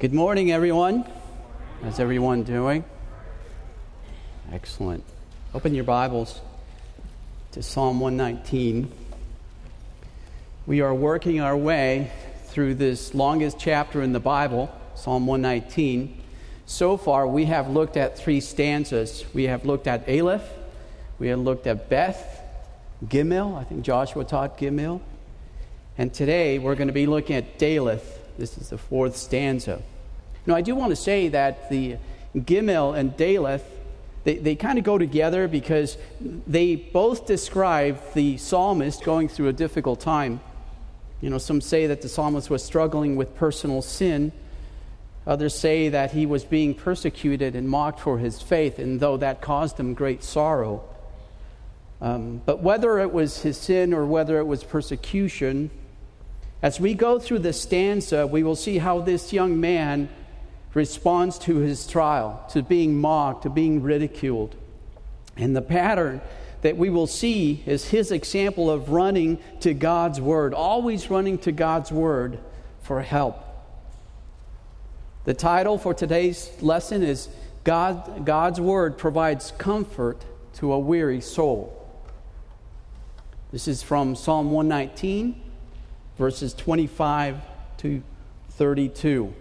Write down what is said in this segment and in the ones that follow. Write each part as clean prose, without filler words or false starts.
Good morning, everyone. How's everyone doing? Excellent. Open your Bibles to Psalm 119. We are working our way through this longest chapter in the Bible, Psalm 119. So far, we have looked at three stanzas. We have looked at Aleph, we have looked at Beth, Gimel. I think Joshua taught Gimel. And today, we're going to be looking at Daleth. This is the fourth stanza. Now, I do want to say that the Gimel and Daleth, they kind of go together because they both describe the psalmist going through a difficult time. You know, some say that the psalmist was struggling with personal sin. Others say that he was being persecuted and mocked for his faith, and though that caused him great sorrow. But whether it was his sin or whether it was persecution, as we go through the stanza, we will see how this young man responds to his trial, to being mocked, to being ridiculed. And the pattern that we will see is his example of running to God's Word, always running to God's Word for help. The title for today's lesson is God's Word Provides Comfort to a Weary Soul. This is from Psalm 119, verses 25 to 32.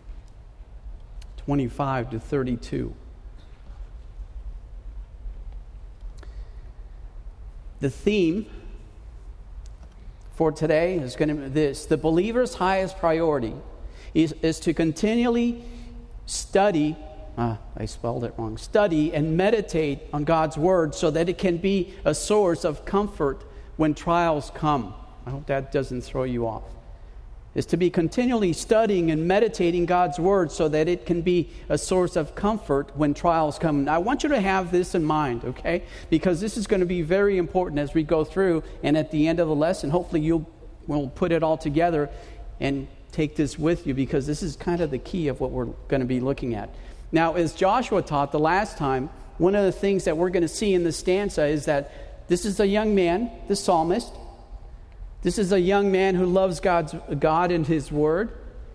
25 to 32. The theme for today is going to be this: the believer's highest priority is to continually study, I spelled it wrong, study and meditate on God's Word so that it can be a source of comfort when trials come. I hope that doesn't throw you off. Is to be continually studying and meditating God's Word so that it can be a source of comfort when trials come. Now, I want you to have this in mind, okay? Because this is going to be very important as we go through, and at the end of the lesson, hopefully we'll put it all together and take this with you, because this is kind of the key of what we're going to be looking at. Now, as Joshua taught the last time, one of the things that we're going to see in this stanza is that this is a young man, the psalmist. This is a young man who loves God and His Word.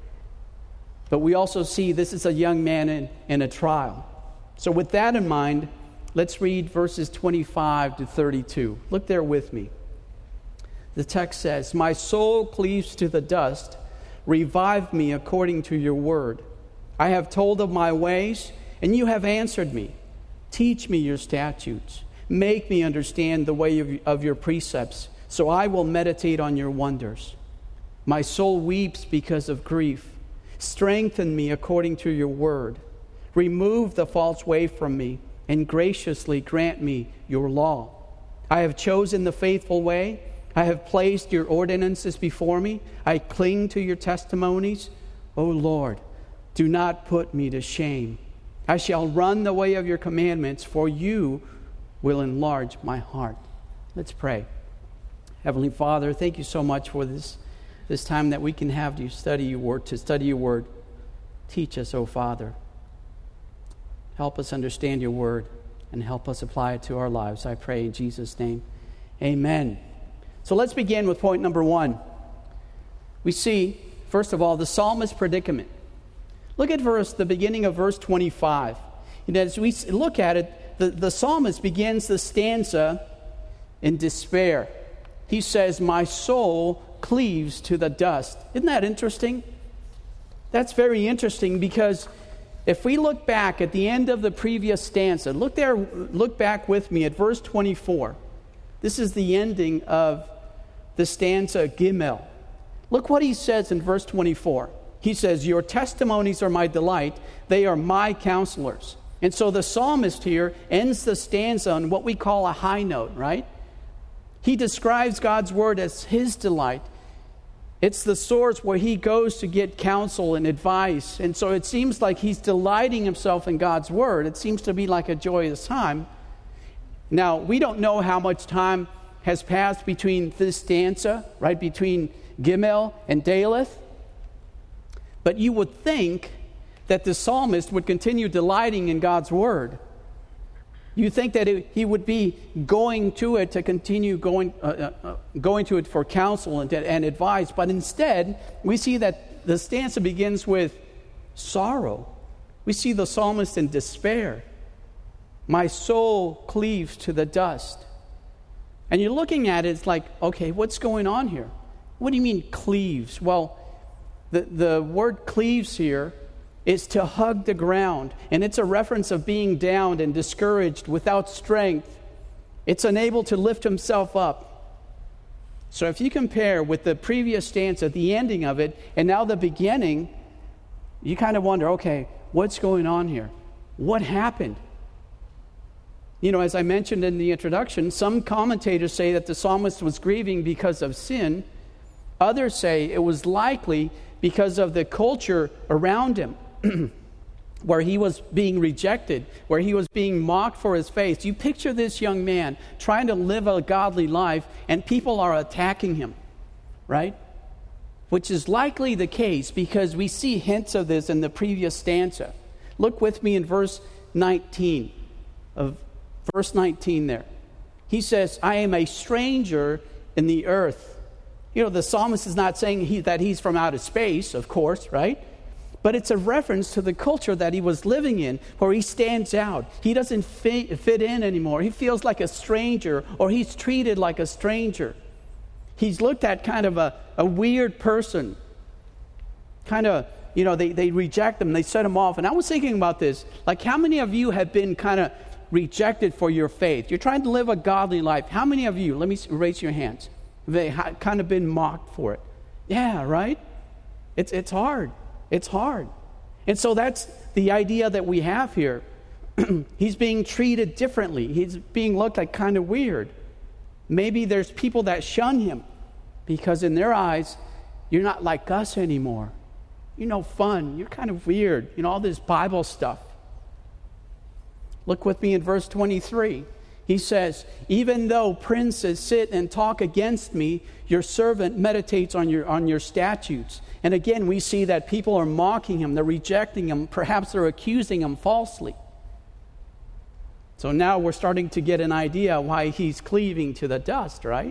But we also see this is a young man in a trial. So with that in mind, let's read verses 25 to 32. Look there with me. The text says, "My soul cleaves to the dust. Revive me according to your word. I have told of my ways, and you have answered me. Teach me your statutes. Make me understand the way of your precepts, so I will meditate on your wonders. My soul weeps because of grief. Strengthen me according to your word. Remove the false way from me, and graciously grant me your law. I have chosen the faithful way. I have placed your ordinances before me. I cling to your testimonies. O Lord, do not put me to shame. I shall run the way of your commandments, for you will enlarge my heart." Let's pray. Heavenly Father, thank you so much for this time that we can have to study your word. Teach us, O Father. Help us understand your word and help us apply it to our lives. I pray in Jesus' name. Amen. So let's begin with point number one. We see, first of all, the psalmist's predicament. Look at the beginning of verse 25. And as we look at it, the psalmist begins the stanza in despair. He says, "My soul cleaves to the dust." Isn't that interesting? That's very interesting, because if we look back at the end of the previous stanza, look back with me at verse 24. This is the ending of the stanza Gimel. Look what he says in verse 24. He says, "Your testimonies are my delight. They are my counselors." And so the psalmist here ends the stanza on what we call a high note, right? He describes God's word as his delight. It's the source where he goes to get counsel and advice. And so it seems like he's delighting himself in God's word. It seems to be like a joyous time. Now, we don't know how much time has passed between this stanza, right, between Gimel and Daleth. But you would think that the psalmist would continue delighting in God's word. You think that he would be going to it to continue going to it for counsel and advice. But instead, we see that the stanza begins with, sorrow. We see the psalmist in despair. My soul cleaves to the dust. And you're looking at it, it's like, okay, what's going on here? What do you mean cleaves? Well, the word cleaves here is to hug the ground. And it's a reference of being down and discouraged, without strength. It's unable to lift himself up. So if you compare with the previous stanza, the ending of it, and now the beginning, you kind of wonder, okay, what's going on here? What happened? You know, as I mentioned in the introduction, some commentators say that the psalmist was grieving because of sin. Others say it was likely because of the culture around him, where he was being rejected, where he was being mocked for his faith. You picture this young man trying to live a godly life, and people are attacking him, right? Which is likely the case because we see hints of this in the previous stanza. Look with me in verse 19 there. He says, I am a stranger in the earth. You know, the psalmist is not saying that he's from outer space, of course, right? But it's a reference to the culture that he was living in, where he stands out. He doesn't fit in anymore. He feels like a stranger, or he's treated like a stranger. He's looked at kind of a weird person. Kind of, you know, they reject him, they set him off. And I was thinking about this, like how many of you have been kind of rejected for your faith? You're trying to live a godly life. How many of you, let me raise your hands, they kind of been mocked for it? Yeah, right? It's hard. It's hard. And so that's the idea that we have here. He's being treated differently. He's being looked at kind of weird. Maybe there's people that shun him because in their eyes, you're not like us anymore. You're no fun. You're kind of weird. You know, all this Bible stuff. Look with me in verse 23. He says, even though princes sit and talk against me, your servant meditates on your statutes. And again, we see that people are mocking him. They're rejecting him. Perhaps they're accusing him falsely. So now we're starting to get an idea why he's cleaving to the dust, right?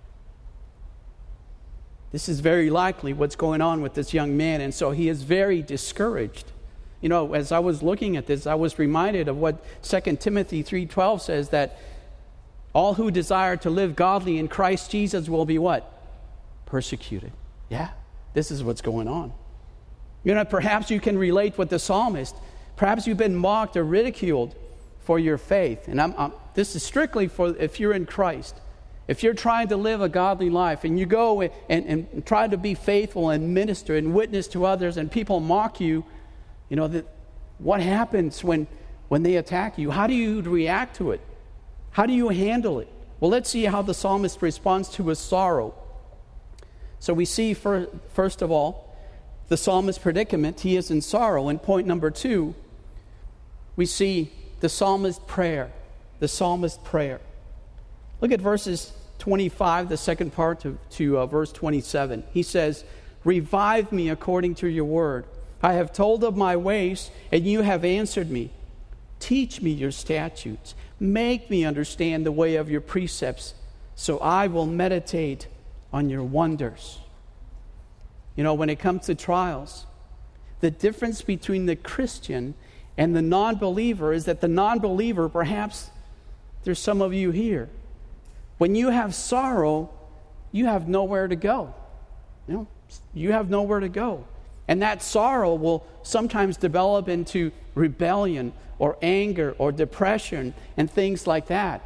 This is very likely what's going on with this young man. And so he is very discouraged. You know, as I was looking at this, I was reminded of what 2 Timothy 3:12 says, that all who desire to live godly in Christ Jesus will be what? Persecuted. Yeah, this is what's going on. You know, perhaps you can relate with the psalmist. Perhaps you've been mocked or ridiculed for your faith. And this is strictly for if you're in Christ. If you're trying to live a godly life and you go and try to be faithful and minister and witness to others and people mock you, you know, what happens when they attack you? How do you react to it? How do you handle it? Well, let's see how the psalmist responds to his sorrow. So we see, first of all, the psalmist's predicament. He is in sorrow. And point number 2, we see the psalmist's prayer. The psalmist's prayer. Look at verses 25, the second part, to verse 27. He says, revive me according to your word. I have told of my ways, and you have answered me. Teach me your statutes. Make me understand the way of your precepts, so I will meditate on your wonders. You know, when it comes to trials, the difference between the Christian and the non-believer is that the non-believer, perhaps there's some of you here, when you have sorrow, you have nowhere to go. You have nowhere to go. And that sorrow will sometimes develop into rebellion or anger or depression and things like that.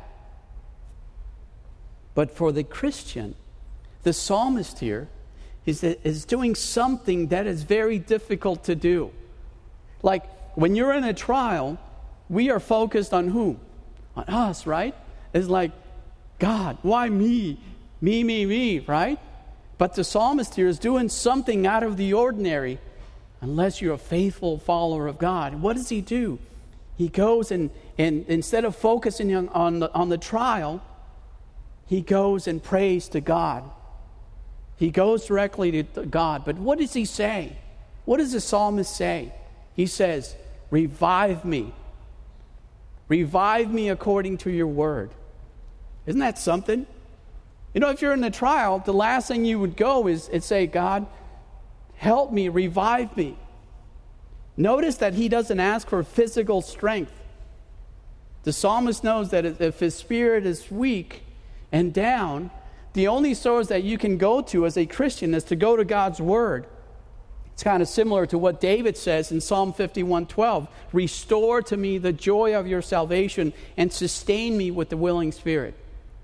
But for the Christian, the psalmist here is doing something that is very difficult to do. Like when you're in a trial, we are focused on whom? On us, right? It's like, God, why me? Me, right? But the psalmist here is doing something out of the ordinary unless you're a faithful follower of God. What does he do? He goes and instead of focusing on the trial, he goes and prays to God. He goes directly to God. But what does he say? What does the psalmist say? He says, revive me. Revive me according to your word. Isn't that something? You know, if you're in a trial, the last thing you would go is say, God, help me, revive me. Notice that he doesn't ask for physical strength. The psalmist knows that if his spirit is weak and down, the only source that you can go to as a Christian is to go to God's Word. It's kind of similar to what David says in Psalm 51:12. Restore to me the joy of your salvation and sustain me with the willing spirit.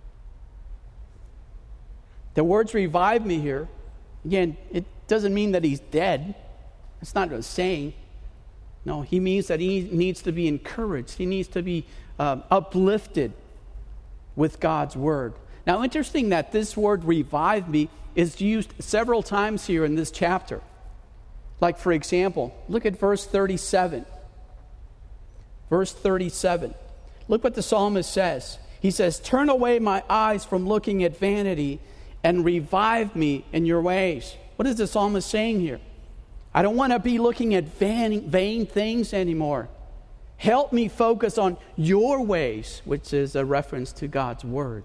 The words revive me here, again, it doesn't mean that he's dead. It's not a saying. No, he means that he needs to be encouraged. He needs to be uplifted with God's Word. Now, interesting that this word revive me is used several times here in this chapter. Like, for example, look at verse 37. Verse 37. Look what the psalmist says. He says, turn away my eyes from looking at vanity and revive me in your ways. What is the psalmist saying here? I don't want to be looking at vain things anymore. Help me focus on your ways, which is a reference to God's Word.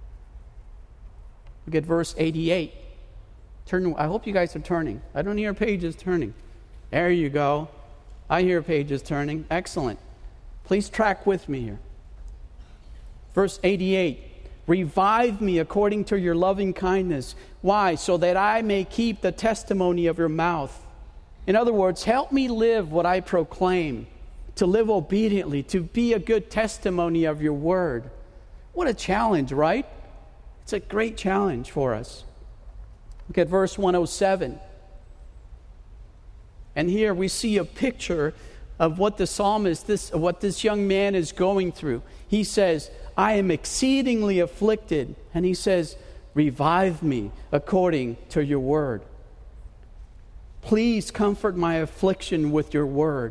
Look at verse 88. I hope you guys are turning. I don't hear pages turning. There you go. I hear pages turning. Excellent. Please track with me here. Verse 88. Revive me according to your loving kindness. Why? So that I may keep the testimony of your mouth. In other words, help me live what I proclaim, to live obediently, to be a good testimony of your word. What a challenge, right? It's a great challenge for us. Look at verse 107. And here we see a picture of what the psalmist, what this young man is going through. He says, I am exceedingly afflicted. And he says, revive me according to your word. Please comfort my affliction with your word.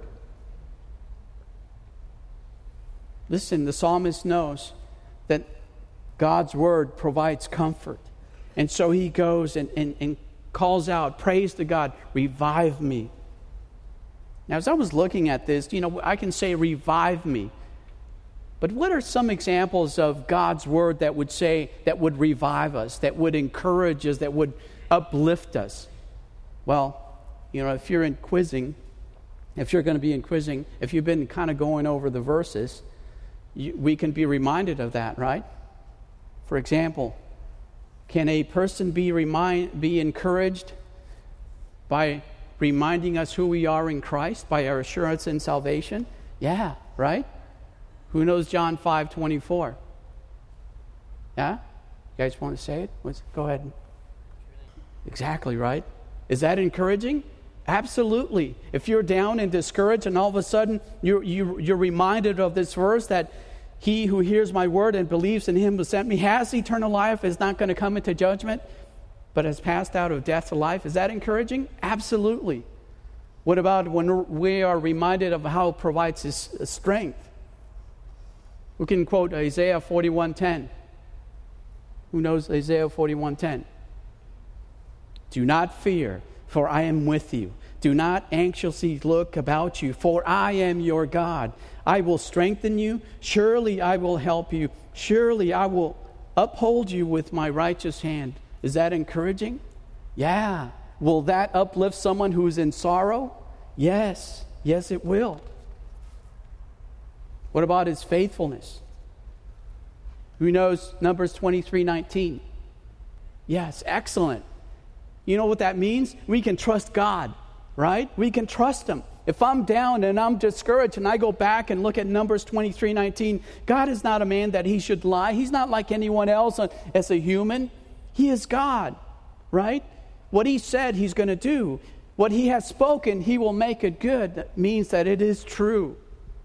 Listen, the psalmist knows that God's word provides comfort. And so he goes and calls out, prays to God, revive me. Now, as I was looking at this, I can say revive me. But what are some examples of God's word that would revive us, that would encourage us, that would uplift us? Well, if you're going to be in quizzing, if you've been kind of going over the verses, we can be reminded of that, right? For example, can a person be encouraged by reminding us who we are in Christ, by our assurance in salvation? Yeah, right? Who knows John 5:24? Yeah? You guys want to say it? Go ahead. Exactly, right? Is that encouraging? Absolutely. If you're down and discouraged and all of a sudden you're reminded of this verse that he who hears my word and believes in him who sent me has eternal life, is not going to come into judgment, but has passed out of death to life. Is that encouraging? Absolutely. What about when we are reminded of how it provides his strength? We can quote Isaiah 41:10. Who knows Isaiah 41:10? Do not fear, for I am with you. Do not anxiously look about you, for I am your God. I will strengthen you. Surely I will help you. Surely I will uphold you with my righteous hand. Is that encouraging? Yeah. Will that uplift someone who's in sorrow? Yes. Yes, it will. What about his faithfulness? Who knows Numbers 23:19? Yes, excellent. You know what that means? We can trust God, right? We can trust him. If I'm down and I'm discouraged and I go back and look at Numbers 23:19, God is not a man that he should lie. He's not like anyone else as a human. He is God, right? What he said he's going to do. What he has spoken, he will make it good. That means that it is true.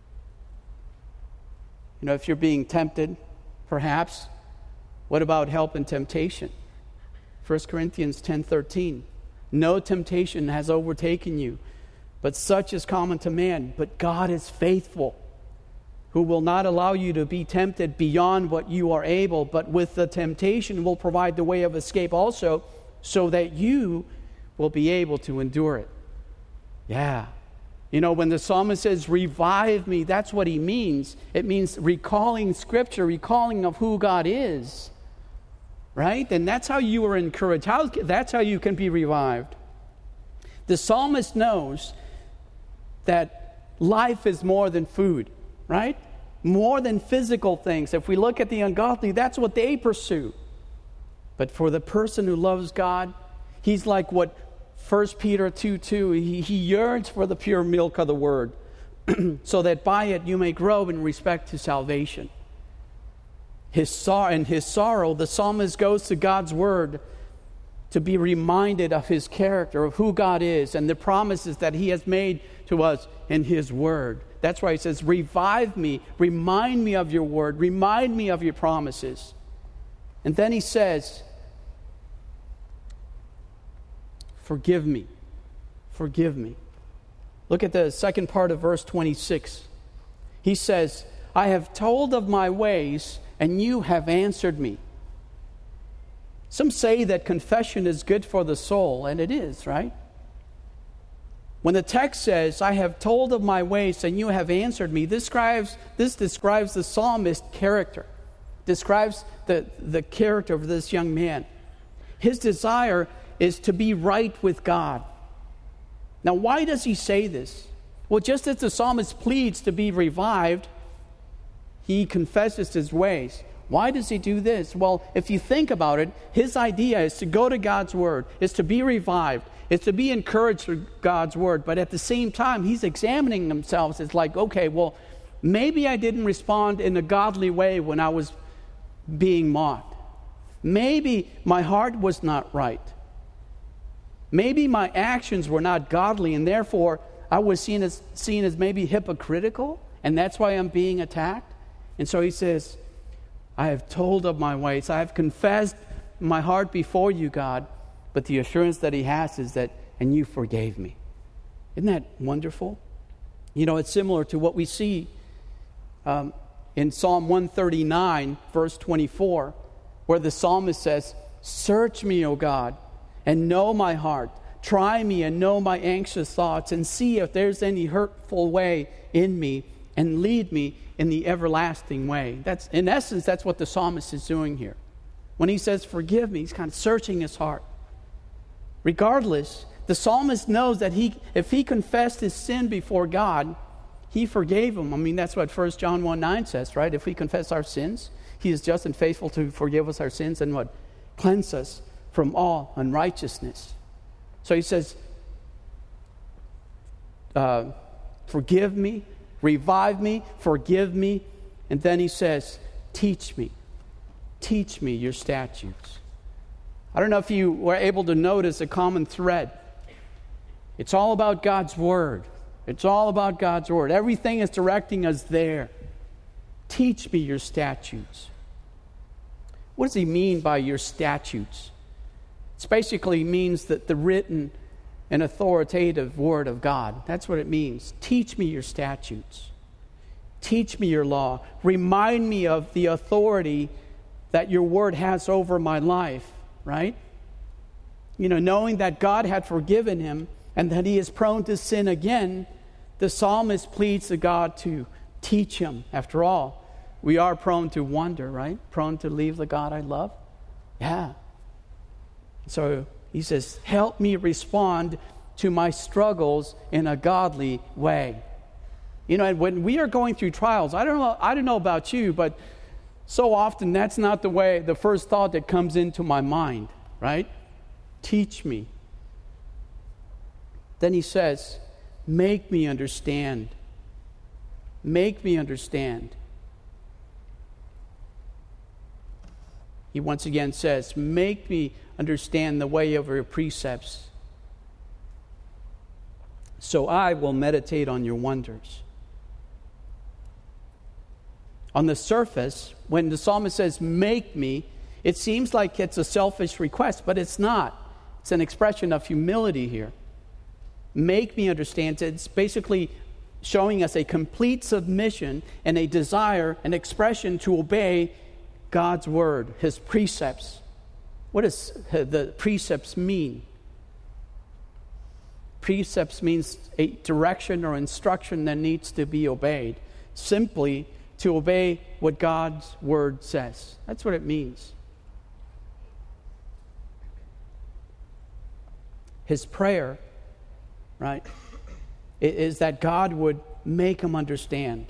If you're being tempted, perhaps, what about help in temptation? 1 Corinthians 10:13. No temptation has overtaken you, but such is common to man. But God is faithful, who will not allow you to be tempted beyond what you are able, but with the temptation will provide the way of escape also, so that you will be able to endure it. Yeah. When the psalmist says, revive me, that's what he means. It means recalling Scripture, recalling of who God is. Right? And that's how you are encouraged. That's how you can be revived. The psalmist knows that life is more than food, right? More than physical things. If we look at the ungodly, that's what they pursue. But for the person who loves God, he's like what 1 Peter 2:2, he yearns for the pure milk of the word, so that by it you may grow in respect to salvation. In his sorrow, the psalmist goes to God's word to be reminded of his character, of who God is, and the promises that he has made to us in his word. That's why he says, revive me, remind me of your word, remind me of your promises. And then he says, forgive me, forgive me. Look at the second part of verse 26. He says, I have told of my ways, and you have answered me. Some say that confession is good for the soul, and it is, right? When the text says, I have told of my ways, and you have answered me, this describes the psalmist's character, describes the character of this young man. His desire is to be right with God. Now, why does he say this? Well, just as the psalmist pleads to be revived, he confesses his ways. Why does he do this? Well, if you think about it, his idea is to go to God's word, is to be revived, is to be encouraged through God's word. But at the same time, he's examining himself. It's like, okay, well, maybe I didn't respond in a godly way when I was being mocked. Maybe my heart was not right. Maybe my actions were not godly, and therefore I was seen as maybe hypocritical, and that's why I'm being attacked. And so he says, I have told of my ways. I have confessed my heart before you, God. But the assurance that he has is that, and you forgave me. Isn't that wonderful? You know, it's similar to what we see in Psalm 139, verse 24, where the psalmist says, search me, O God, and know my heart. Try me and know my anxious thoughts, and see if there's any hurtful way in me, and lead me in the everlasting way. In essence, that's what the psalmist is doing here. When he says, forgive me, he's kind of searching his heart. Regardless, the psalmist knows that if he confessed his sin before God, he forgave him. I mean, that's what 1 John 1:9 says, right? If we confess our sins, he is just and faithful to forgive us our sins and what? Cleanse us from all unrighteousness. So he says, forgive me, revive me, forgive me. And then he says, teach me your statutes. I don't know if you were able to notice a common thread. It's all about God's word. It's all about God's word. Everything is directing us there. Teach me your statutes. What does he mean by your statutes? It basically means that the written and authoritative word of God. That's what it means. Teach me your statutes. Teach me your law. Remind me of the authority that your word has over my life, right? You know, knowing that God had forgiven him and that he is prone to sin again, the psalmist pleads to God to teach him. After all, we are prone to wander, right? Prone to leave the God I love. Yeah. So he says, help me respond to my struggles in a godly way. You know, and when we are going through trials, I don't know about you, but so often that's not the first thought that comes into my mind, right? Teach me. Then he says, make me understand. Make me understand. He once again says, make me understand the way of your precepts, so I will meditate on your wonders. On the surface, when the psalmist says, make me, it seems like it's a selfish request, but it's not. It's an expression of humility here. Make me understand. It's basically showing us a complete submission and a desire, an expression to obey God's word, his precepts. What does the precepts mean? Precepts means a direction or instruction that needs to be obeyed. Simply to obey what God's word says. That's what it means. His prayer, right, is that God would make him understand,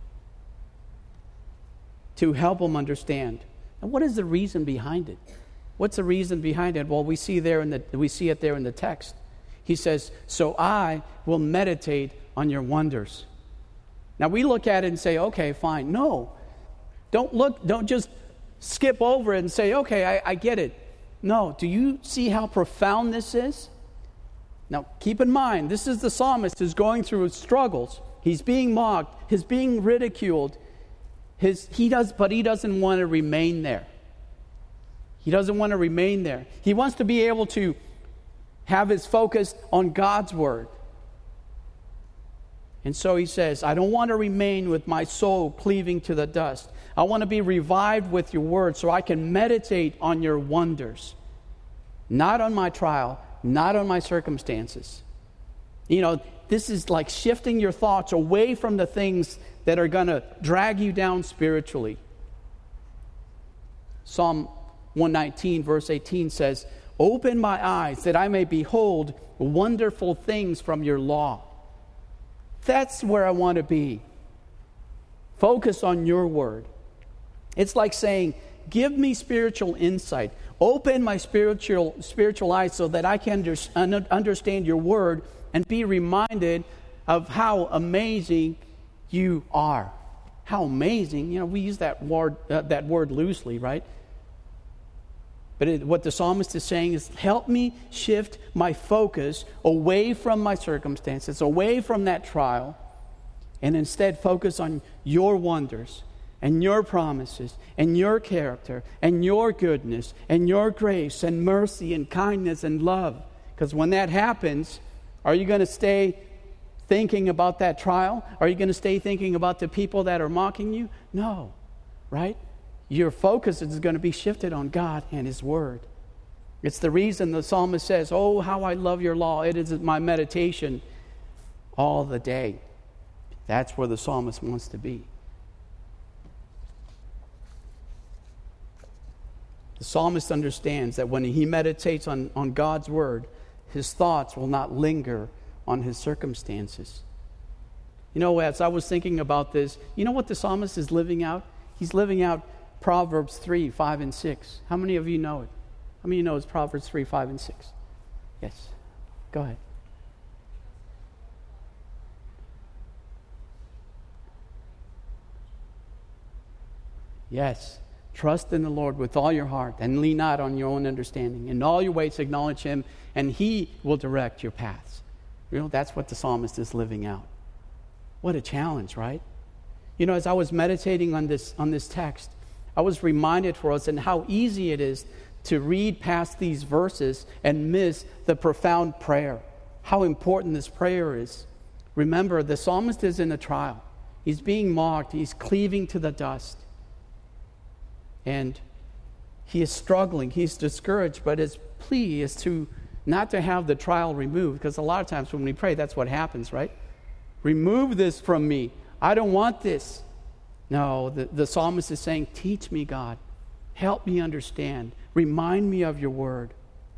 to help him understand. And what is the reason behind it? What's the reason behind it? Well, we see it there in the text. He says, "So I will meditate on your wonders." Now we look at it and say, "Okay, fine." No, don't just skip over it and say, "Okay, I get it." No, do you see how profound this is? Now, keep in mind, this is the psalmist who's going through his struggles. He's being mocked. He's being ridiculed. But he doesn't want to remain there. He doesn't want to remain there. He wants to be able to have his focus on God's word. And so he says, "I don't want to remain with my soul cleaving to the dust. I want to be revived with your word so I can meditate on your wonders. Not on my trial, not on my circumstances." This is like shifting your thoughts away from the things that are going to drag you down spiritually. Psalm 119, verse 18 says, "Open my eyes that I may behold wonderful things from your law." That's where I want to be. Focus on your word. It's like saying, "Give me spiritual insight. Open my spiritual eyes so that I can understand your word and be reminded of how amazing you are." How amazing. We use that word loosely, right? But what the psalmist is saying is, help me shift my focus away from my circumstances, away from that trial, and instead focus on your wonders and your promises and your character and your goodness and your grace and mercy and kindness and love. Because when that happens, are you going to stay thinking about that trial? Are you going to stay thinking about the people that are mocking you? No, right? Your focus is going to be shifted on God and His Word. It's the reason the psalmist says, "Oh, how I love your law. It is my meditation all the day." That's where the psalmist wants to be. The psalmist understands that when he meditates on God's Word, his thoughts will not linger on his circumstances. As I was thinking about this, you know what the psalmist is living out? He's living out Proverbs 3, 5, and 6. How many of you know it? How many of you know it's Proverbs 3, 5, and 6? Yes. Go ahead. Yes. Trust in the Lord with all your heart and lean not on your own understanding. In all your ways acknowledge Him and He will direct your paths. That's what the psalmist is living out. What a challenge, right? As I was meditating on this text, I was reminded for us and how easy it is to read past these verses and miss the profound prayer. How important this prayer is. Remember, the psalmist is in a trial. He's being mocked. He's cleaving to the dust. And he is struggling. He's discouraged. But his plea is not to have the trial removed. Because a lot of times when we pray, that's what happens, right? Remove this from me. I don't want this. No, the psalmist is saying, teach me, God. Help me understand. Remind me of your word.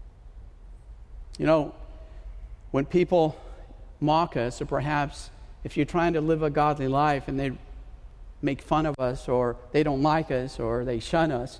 When people mock us, or perhaps if you're trying to live a godly life and they make fun of us, or they don't like us, or they shun us,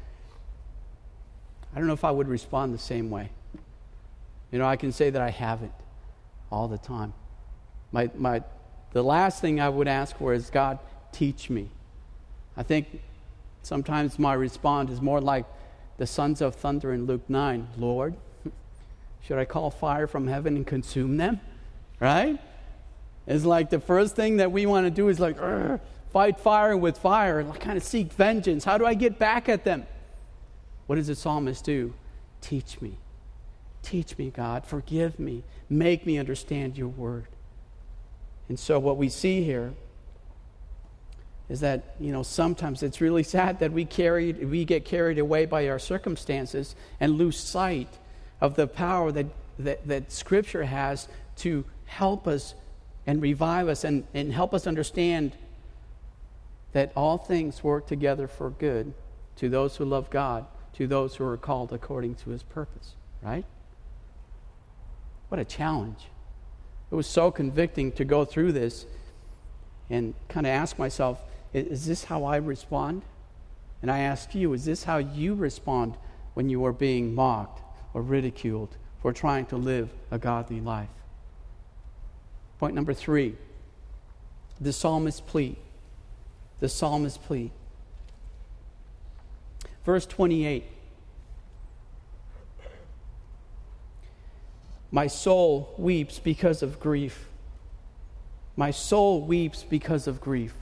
I don't know if I would respond the same way. I can say that I haven't all the time. The last thing I would ask for is, God, teach me. I think sometimes my response is more like the sons of thunder in Luke 9. Lord, should I call fire from heaven and consume them? Right? It's like the first thing that we want to do is like, fight fire with fire, and kind of seek vengeance. How do I get back at them? What does the psalmist do? Teach me. Teach me, God. Forgive me. Make me understand your word. And so what we see here is that, sometimes it's really sad that we get carried away by our circumstances and lose sight of the power that Scripture has to help us and revive us and help us understand that all things work together for good to those who love God, to those who are called according to His purpose, right? What a challenge. It was so convicting to go through this and kind of ask myself, is this how I respond? And I ask you, is this how you respond when you are being mocked or ridiculed for trying to live a godly life? Point number 3, the psalmist's plea. The psalmist's plea. Verse 28. My soul weeps because of grief. My soul weeps because of grief.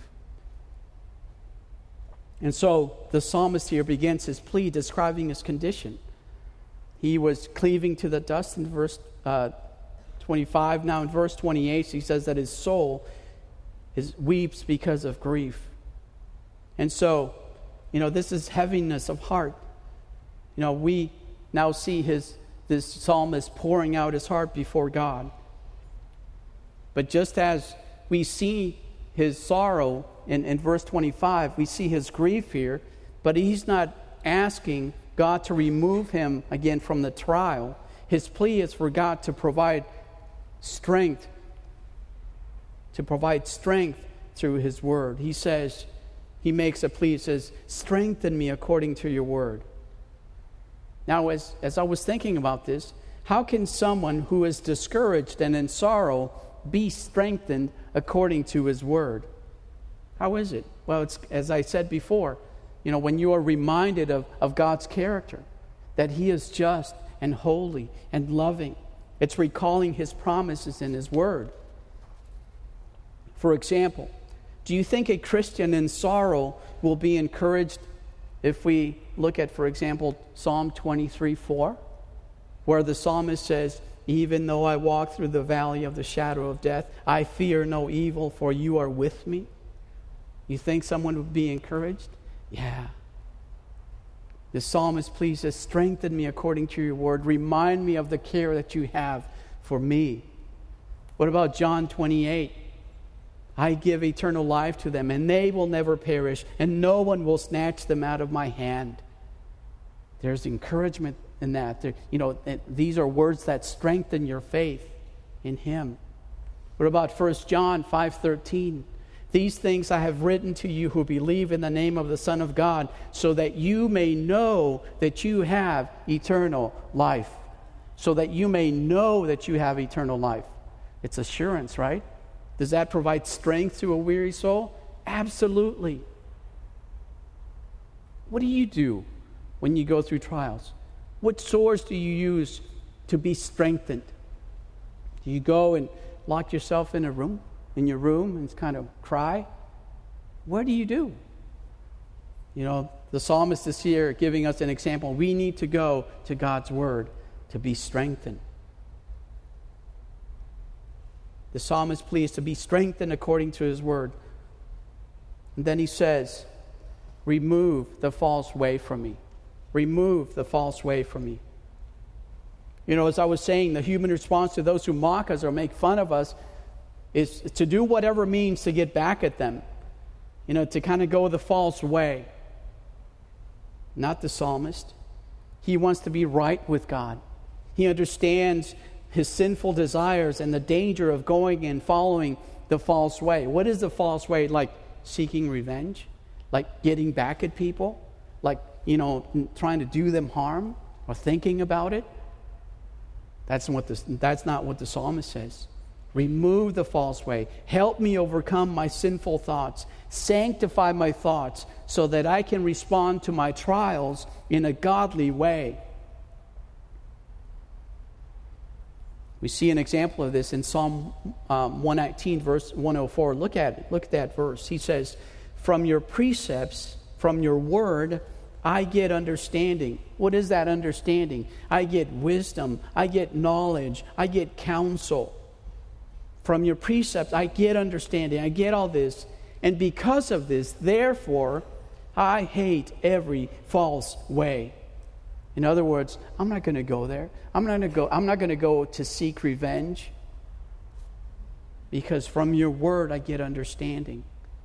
And so the psalmist here begins his plea describing his condition. He was cleaving to the dust in verse 25. Now in verse 28, he says that his soul weeps because of grief. And so, this is heaviness of heart. We now see this psalmist pouring out his heart before God. But just as we see his sorrow in verse 25, we see his grief here, but he's not asking God to remove him again from the trial. His plea is for God to provide strength, through his word. He makes a plea, he says, strengthen me according to your word. Now, as I was thinking about this, how can someone who is discouraged and in sorrow be strengthened according to his word? How is it? Well, it's, as I said before, when you are reminded of God's character, that he is just and holy and loving, it's recalling his promises in his word. For example, do you think a Christian in sorrow will be encouraged if we look at, for example, Psalm 23:4, where the psalmist says, even though I walk through the valley of the shadow of death, I fear no evil, for you are with me? You think someone would be encouraged? Yeah. The psalmist pleads us, strengthen me according to your word. Remind me of the care that you have for me. What about John 28? I give eternal life to them, and they will never perish, and no one will snatch them out of my hand. There's encouragement in that. These are words that strengthen your faith in him. What about 1 John 5:13? These things I have written to you who believe in the name of the Son of God, so that you may know that you have eternal life. So that you may know that you have eternal life. It's assurance, right? Does that provide strength to a weary soul? Absolutely. What do you do when you go through trials? What swords do you use to be strengthened? Do you go and lock yourself in your room and kind of cry? What do you do? The psalmist is here giving us an example. We need to go to God's word to be strengthened. The psalmist pleads to be strengthened according to his word. And then he says, remove the false way from me. Remove the false way from me. As I was saying, the human response to those who mock us or make fun of us is to do whatever means to get back at them. To kind of go the false way. Not the psalmist. He wants to be right with God. He understands his sinful desires and the danger of going and following the false way. What is the false way? Like seeking revenge? Like getting back at people? Like, trying to do them harm or thinking about it? That's not what the psalmist says. Remove the false way. Help me overcome my sinful thoughts. Sanctify my thoughts so that I can respond to my trials in a godly way. We see an example of this in Psalm 119, verse 104. Look at it. Look at that verse. He says, from your precepts, from your word, I get understanding. What is that understanding? I get wisdom. I get knowledge. I get counsel. From your precepts, I get understanding. I get all this. And because of this, therefore, I hate every false way. In other words, I'm not going to go there. I'm not going to go to seek revenge. Because from your word, I get understanding.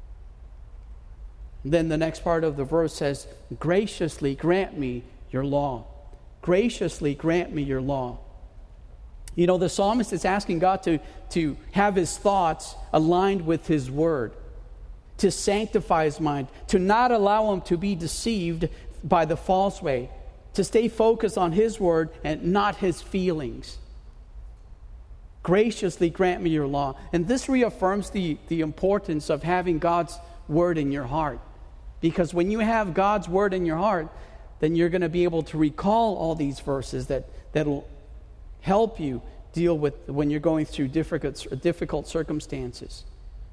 Then the next part of the verse says, graciously grant me your law. Graciously grant me your law. You know, the psalmist is asking God to have his thoughts aligned with his word, to sanctify his mind, to not allow him to be deceived by the false way, to stay focused on his word and not his feelings. Graciously grant me your law. And this reaffirms the importance of having God's word in your heart. Because when you have God's word in your heart, then you're going to be able to recall all these verses that'll help you deal with when you're going through difficult circumstances.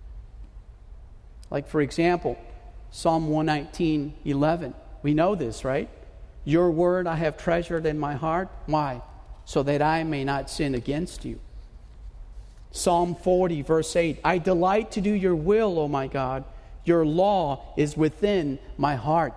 Like, for example, Psalm 119:11. We know this, right? Your word I have treasured in my heart. Why? So that I may not sin against you. Psalm 40, verse 8. I delight to do your will, O my God. Your law is within my heart.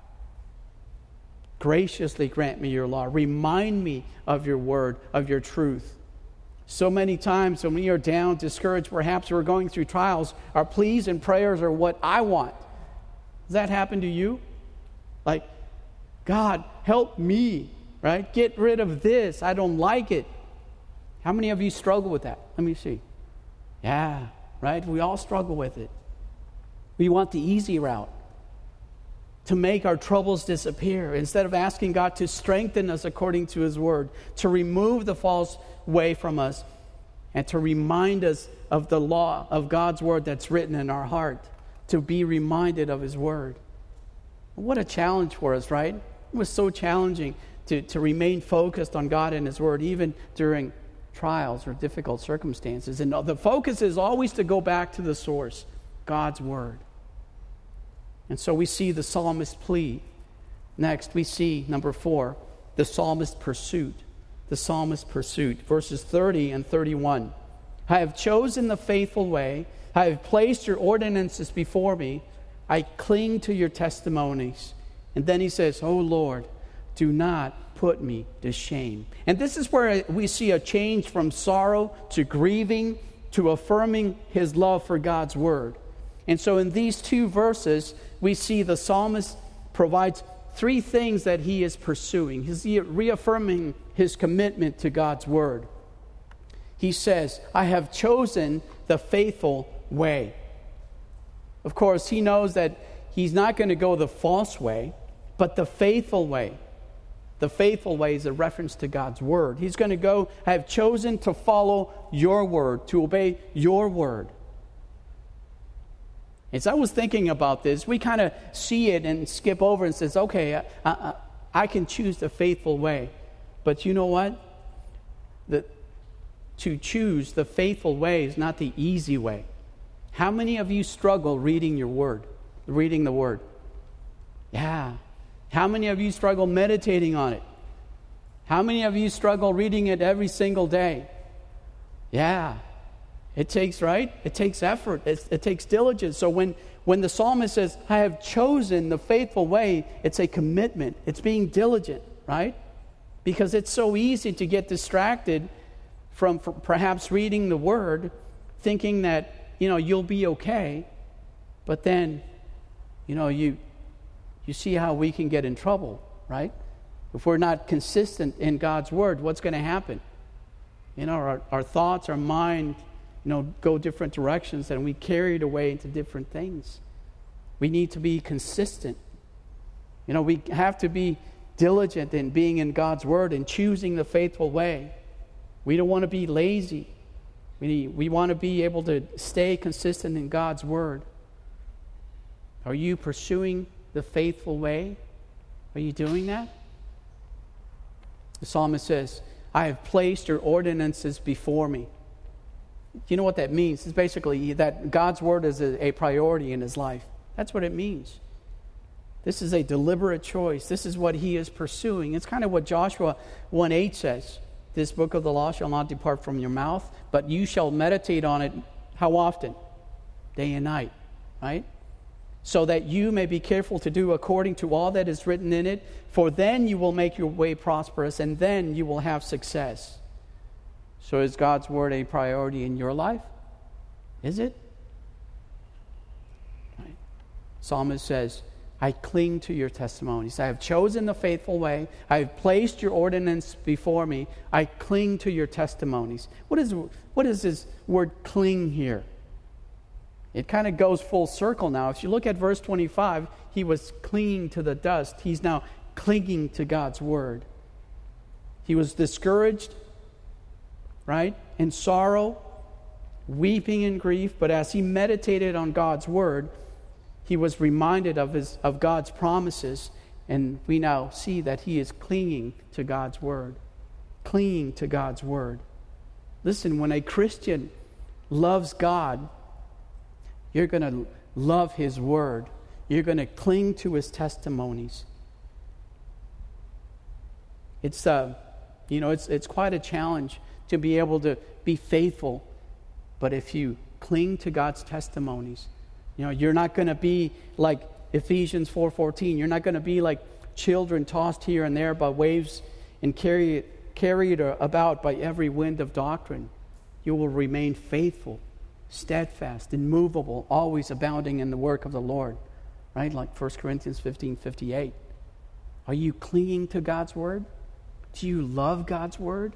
Graciously grant me your law. Remind me of your word, of your truth. So many times when we are down, discouraged, perhaps we're going through trials, our pleas and prayers are what I want. Does that happen to you? Like, God, help me, right? Get rid of this. I don't like it. How many of you struggle with that? Let me see. Yeah, right? We all struggle with it. We want the easy route, to make our troubles disappear, instead of asking God to strengthen us according to his word, to remove the false way from us, and to remind us of the law of God's word that's written in our heart, to be reminded of his word. What a challenge for us, right? It was so challenging to remain focused on God and his word, even during trials or difficult circumstances. And the focus is always to go back to the source, God's word. And so we see the psalmist's plea. Next, we see, number 4, the psalmist's pursuit. The psalmist's pursuit. Verses 30 and 31. I have chosen the faithful way. I have placed your ordinances before me. I cling to your testimonies. And then he says, O Lord, do not put me to shame. And this is where we see a change from sorrow to grieving to affirming his love for God's word. And so in these two verses, we see the psalmist provides 3 things that he is pursuing. He's reaffirming his commitment to God's word. He says, I have chosen the faithful way. Of course, he knows that he's not going to go the false way, but the faithful way. The faithful way is a reference to God's word. He's going to go, I have chosen to follow your word, to obey your word. As I was thinking about this, we kind of see it and skip over and says, okay, I can choose the faithful way. But you know what? To choose the faithful way is not the easy way. How many of you struggle reading the word? Yeah. How many of you struggle meditating on it? How many of you struggle reading it every single day? Yeah. It takes effort. It takes diligence. So when the psalmist says, I have chosen the faithful way, it's a commitment. It's being diligent, right? Because it's so easy to get distracted from perhaps reading the word, thinking that, you'll be okay. But then, you see how we can get in trouble, right? If we're not consistent in God's word, what's going to happen? Our thoughts, our mind, go different directions, and we carry it away into different things. We need to be consistent. We have to be diligent in being in God's word and choosing the faithful way. We don't want to be lazy. We want to be able to stay consistent in God's word. Are you pursuing the faithful way? Are you doing that? The psalmist says, I have placed your ordinances before me. You know what that means? It's basically that God's word is a priority in his life. That's what it means. This is a deliberate choice. This is what he is pursuing. It's kind of what Joshua 1:8 says. This book of the law shall not depart from your mouth, but you shall meditate on it. How often? Day and night, right? So that you may be careful to do according to all that is written in it, for then you will make your way prosperous, and then you will have success. So is God's word a priority in your life? Is it? Right. Psalmist says, I cling to your testimonies. I have chosen the faithful way. I have placed your ordinance before me. I cling to your testimonies. What is this word cling here? It kind of goes full circle now. If you look at verse 25, he was clinging to the dust. He's now clinging to God's word. He was discouraged, right? In sorrow, weeping in grief. But as he meditated on God's word, he was reminded of God's promises, and we now see that he is clinging to God's word. Clinging to God's word. Listen, when a Christian loves God, you're going to love his word. You're going to cling to his testimonies. It's quite a challenge to be able to be faithful, but if you cling to God's testimonies, you're not going to be like Ephesians 4:14. You're not going to be like children tossed here and there by waves and carried about by every wind of doctrine. You will remain faithful, steadfast, immovable, always abounding in the work of the Lord. Right? Like 1 Corinthians 15:58. Are you clinging to God's word? Do you love God's word?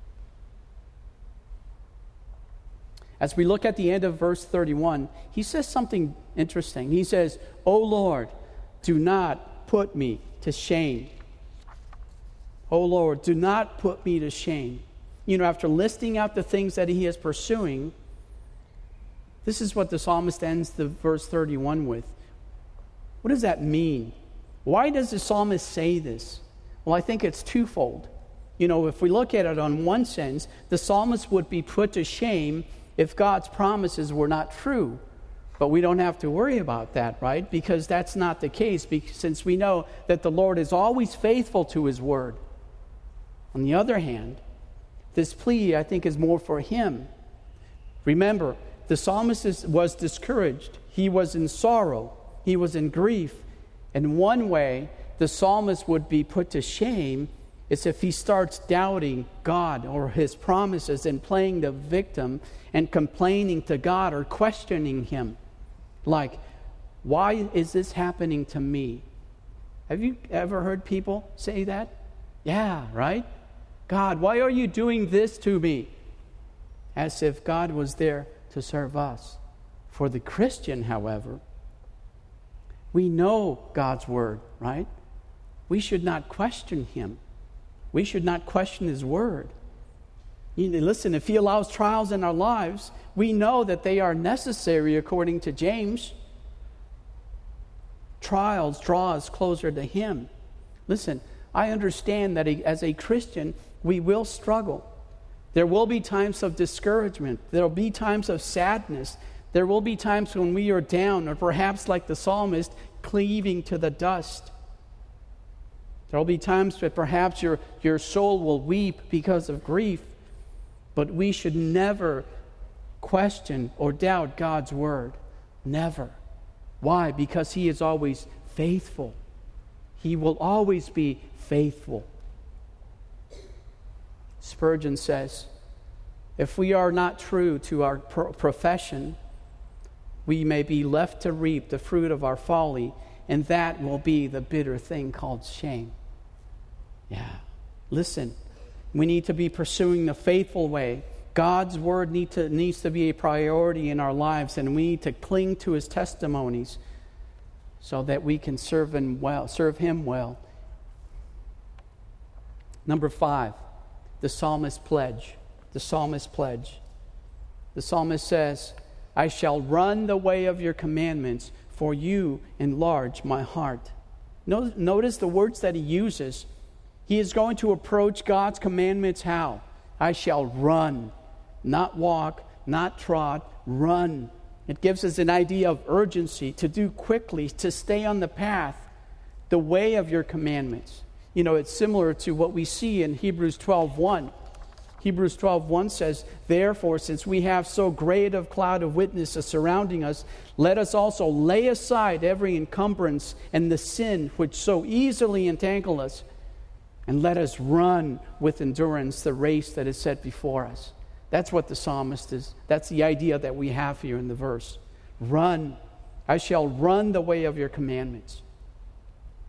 As we look at the end of verse 31, he says something interesting. He says, "O Lord, do not put me to shame. O Lord, do not put me to shame." After listing out the things that he is pursuing, this is what the psalmist ends the verse 31 with. What does that mean? Why does the psalmist say this? Well, I think it's twofold. If we look at it on one sense, the psalmist would be put to shame if God's promises were not true. But we don't have to worry about that, right? Because that's not the case, since we know that the Lord is always faithful to his word. On the other hand, this plea, I think, is more for him. Remember, the psalmist was discouraged. He was in sorrow. He was in grief. And one way the psalmist would be put to shame is if he starts doubting God or his promises and playing the victim and complaining to God or questioning him. Like, why is this happening to me? Have you ever heard people say that? Yeah, right? God, why are you doing this to me? As if God was there to serve us. For the Christian, however, we know God's word, right? We should not question him. We should not question his word. Listen, if he allows trials in our lives, we know that they are necessary according to James. Trials draw us closer to him. Listen, I understand that as a Christian, we will struggle. There will be times of discouragement. There will be times of sadness. There will be times when we are down, or perhaps like the psalmist, cleaving to the dust. There will be times that perhaps your soul will weep because of grief. But we should never question or doubt God's word. Never. Why? Because he is always faithful. He will always be faithful. Spurgeon says, if we are not true to our profession, we may be left to reap the fruit of our folly, and that will be the bitter thing called shame. Yeah. Listen, we need to be pursuing the faithful way. God's word needs to be a priority in our lives, and we need to cling to his testimonies so that we can serve him well. Number 5, the psalmist's pledge. The psalmist's pledge. The psalmist says, I shall run the way of your commandments, for you enlarge my heart. Notice the words that he uses. He is going to approach God's commandments how? I shall run, not walk, not trot, run. It gives us an idea of urgency, to do quickly, to stay on the path, the way of your commandments. It's similar to what we see in Hebrews 12:1. Hebrews 12:1 says, therefore, since we have so great a cloud of witnesses surrounding us, let us also lay aside every encumbrance and the sin which so easily entangle us, and let us run with endurance the race that is set before us. That's what the psalmist is. That's the idea that we have here in the verse. Run. I shall run the way of your commandments.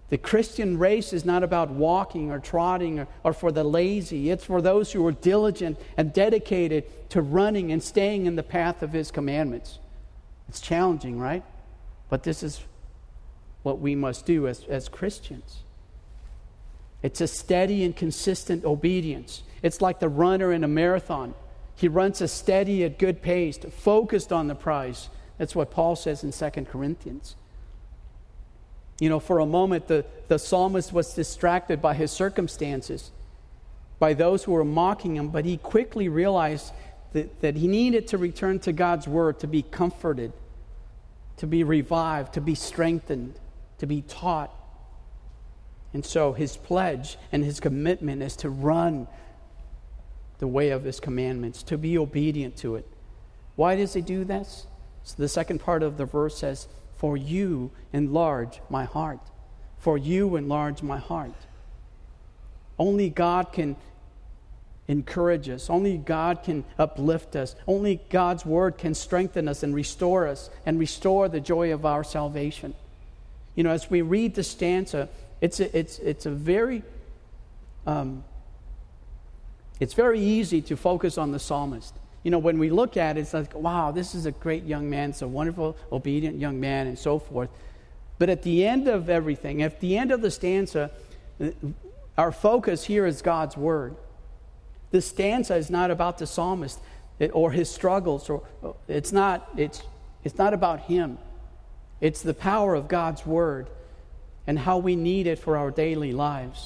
The Christian race is not about walking or trotting or for the lazy. It's for those who are diligent and dedicated to running and staying in the path of His commandments. It's challenging, right? But this is what we must do as Christians. It's a steady and consistent obedience. It's like the runner in a marathon. He runs a steady at good pace, focused on the prize. That's what Paul says in 2 Corinthians. For a moment, the psalmist was distracted by his circumstances, by those who were mocking him, but he quickly realized that he needed to return to God's word to be comforted, to be revived, to be strengthened, to be taught. And so his pledge and his commitment is to run the way of His commandments, to be obedient to it. Why does he do this? So the second part of the verse says, "For you enlarge my heart." For you enlarge my heart. Only God can encourage us. Only God can uplift us. Only God's word can strengthen us and restore the joy of our salvation. As we read the stanza, it's very easy to focus on the psalmist. When we look at it, it's like, wow, this is a great young man. It's a wonderful, obedient young man, and so forth. But at the end of everything, at the end of the stanza, our focus here is God's word. The stanza is not about the psalmist or his struggles. It's not about him. It's the power of God's word and how we need it for our daily lives.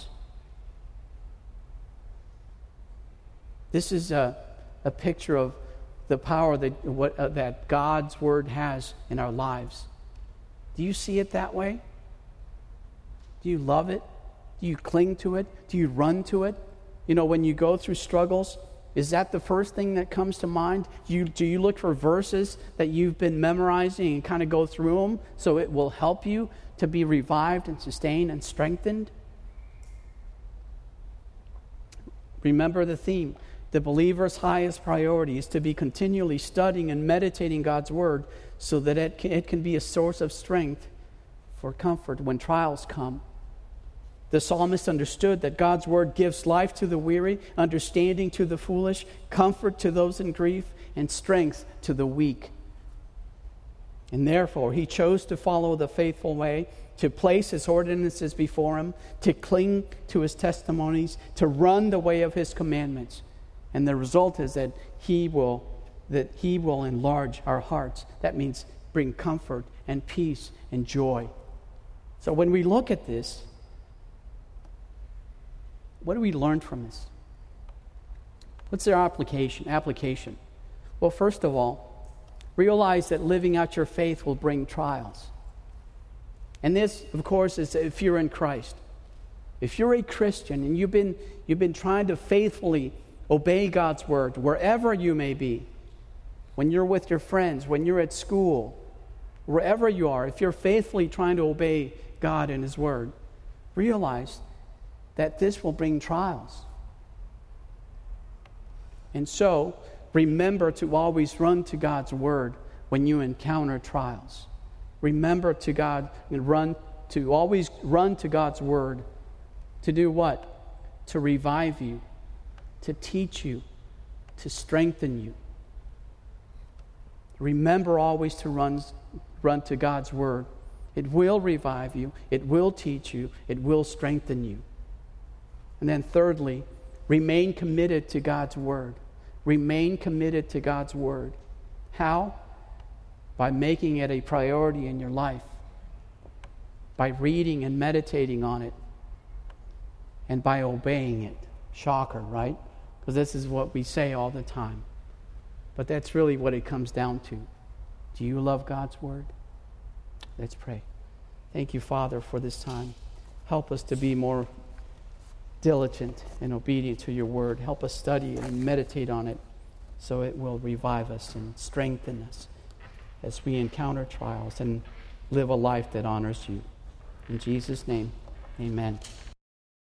This is a picture of the power that God's word has in our lives. Do you see it that way? Do you love it? Do you cling to it? Do you run to it? When you go through struggles, is that the first thing that comes to mind? Do you look for verses that you've been memorizing and kind of go through them so it will help you to be revived and sustained and strengthened? Remember the theme. The believer's highest priority is to be continually studying and meditating God's word so that it can be a source of strength for comfort when trials come. The psalmist understood that God's word gives life to the weary, understanding to the foolish, comfort to those in grief, and strength to the weak. And therefore, he chose to follow the faithful way, to place his ordinances before him, to cling to his testimonies, to run the way of his commandments. And the result is that he will enlarge our hearts. That means bring comfort and peace and joy. So when we look at this, what do we learn from this? What's their application? Well, first of all, realize that living out your faith will bring trials. And this, of course, is if you're in Christ. If you're a Christian and you've been trying to faithfully obey God's word wherever you may be, when you're with your friends, when you're at school, wherever you are, if you're faithfully trying to obey God and His word, realize that this will bring trials. And so, remember to always run to God's word when you encounter trials. Remember to always run to God's word. To do what? To revive you, to teach you, to strengthen you. Remember always to run to God's word. It will revive you, it will teach you, it will strengthen you. And then thirdly, remain committed to God's word. Remain committed to God's word. How? By making it a priority in your life. By reading and meditating on it. And by obeying it. Shocker, right? Because this is what we say all the time. But that's really what it comes down to. Do you love God's word? Let's pray. Thank you, Father, for this time. Help us to be more diligent and obedient to your word. Help us study and meditate on it so it will revive us and strengthen us as we encounter trials and live a life that honors you. In Jesus' name, amen.